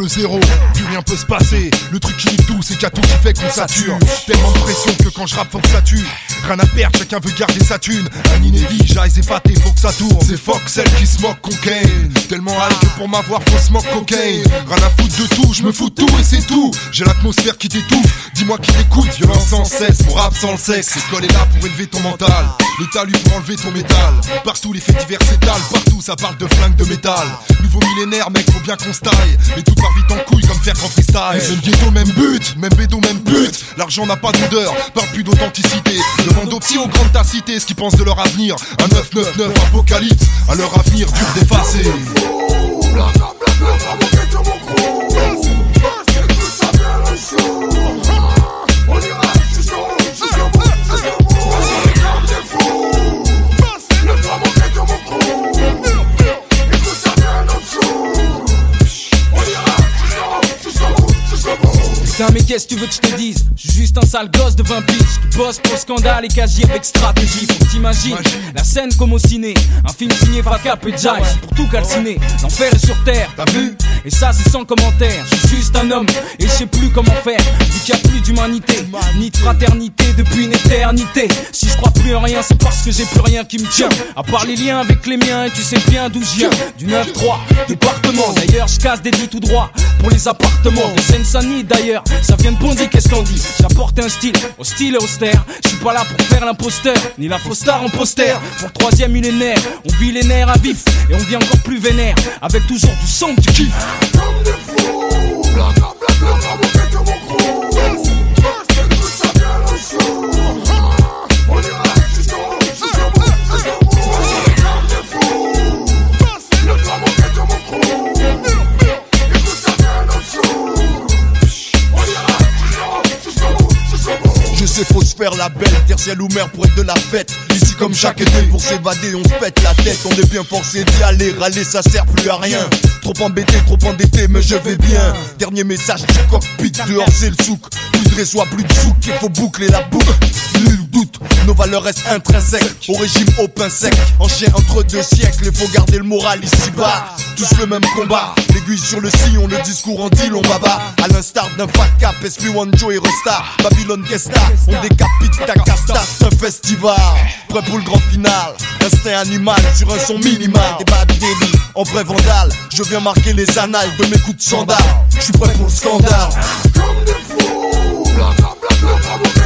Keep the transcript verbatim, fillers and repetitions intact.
le zéro, plus rien peut se passer. Le truc qui nique tout, c'est qu'il y a tout qui fait qu'on sature. Tellement de pression que quand je rappe faut que ça tue. Rien à perdre, chacun veut garder sa thune. Un inédit, j'aille épaté, faut que ça tourne. C'est fuck celle qui se moque cocaine. Tellement high que pour m'avoir faut smoke cocaine. Rien à foutre de tout, je me fous de tout et c'est tout. J'ai l'atmosphère qui t'étouffe, dis-moi qui t'écoute. Violence sans cesse, mon rap sans le sexe. L'école est là pour élever ton mental, le talus pour enlever ton métal. Partout les faits divers s'étalent, partout ça parle de flingue de métal. Nouveau millénaire mec, faut bien qu'on se taille. Mais tout part vite en couille comme faire grand freestyle. Même ghetto, même but, même bédo, même but. L'argent n'a pas d'odeur, parle plus d'authenticité. Demande aux petits aux grandes ta cité ce qu'ils pensent de leur avenir. Un neuf neuf neuf apocalypse, à leur avenir dur d'effacer. Putain mais qu'est-ce que tu veux que je te dise? Je suis juste un sale gosse de vingt piges qui bosse pour scandale et qui agit avec stratégie. Faut que t'imagines la scène comme au ciné, un film signé Facap et Jive pour tout calciner. L'enfer est sur terre, t'as vu? Et ça c'est sans commentaire. Je suis juste un homme et je sais plus comment faire. Vu qu'il y a plus d'humanité, ni de fraternité depuis une éternité. Si je crois plus en rien c'est parce que j'ai plus rien qui me tient. À part les liens avec les miens et tu sais bien d'où je viens. Du neuf trois, département. D'ailleurs je casse des lits tout droit pour les appartements. De Seine-Saint-Denis d'ailleurs, ça vient de Bondy, qu'est-ce qu'on dit? J'apporte un style, hostile et austère. Je suis pas là pour faire l'imposteur, ni la fausse star en poster. Pour le troisième millénaire, on vit les nerfs à vif. Et on vit encore plus vénère, avec toujours du sang, du kiff. Comme des fous, bla bla bla bla, mon tête de mon crew. Parce que tout ça vient le sou. On ira jusqu'au bout, jusqu'au bout, jusqu'au bout. Comme des fous, le drame mon tête de mon crew. Et tout ça vient le sou. On ira jusqu'au bout, jusqu'au bout. Je sais faut se faire la belle, terre ciel ou mer pour être de la fête. Ici comme chaque été, pour s'évader on se pète la tête. On est bien forcé d'y aller, râler ça sert plus à rien. Trop embêté, trop endetté, mais je vais bien. Dernier message du cockpit, dehors c'est le souk. Plus de réseau, plus de souk, il faut boucler la boucle. Nul doute, nos valeurs restent intrinsèques. Au régime au pain sec, en chien entre deux siècles. Il faut garder le moral ici bas, tous le même combat. L'aiguille sur le sillon, le discours en dit long baba. À l'instar d'un fat cap, S P un Joe et Resta. Babylone Kesta, on décapite ta casta, c'est un festival. Prêt pour le grand final, instinct animal sur un son minimal. Des bad baby, en vrai vandale. Je viens marquer les annales de mes coups de sandales. Je suis prêt pour le scandale. Comme des fous, bla bla bla bla bla.